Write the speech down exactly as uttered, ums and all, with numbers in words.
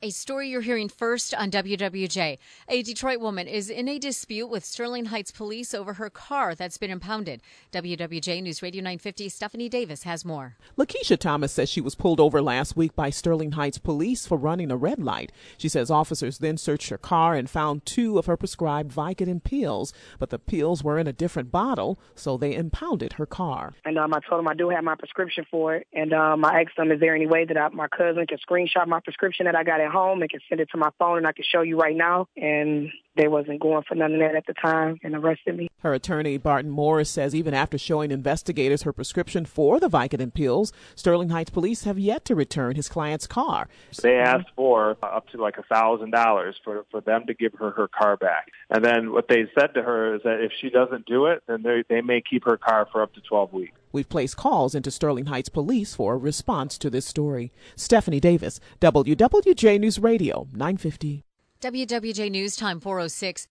A story you're hearing first on W W J. A Detroit woman is in a dispute with Sterling Heights police over her car that's been impounded. W W J News Radio nine fifty, Stephanie Davis has more. Lakeisha Thomas says she was pulled over last week by Sterling Heights police for running a red light. She says officers then searched her car and found two of her prescribed Vicodin pills, but the pills were in a different bottle, so they impounded her car. And um, I told them I do have my prescription for it, and um, I asked them, is there any way that I, my cousin can screenshot my prescription that I got at home and can send it to my phone and I can show you right now? And they wasn't going for none of that at the time and arrested me. Her attorney, Barton Morris, says even after showing investigators her prescription for the Vicodin pills, Sterling Heights police have yet to return his client's car. They asked for up to like a thousand dollars for for them to give her her car back. And then what they said to her is that if she doesn't do it, then they, they may keep her car for up to twelve weeks. We've placed calls into Sterling Heights police for a response to this story. Stephanie Davis, W W J News Radio, nine fifty. W W J News Time four oh six.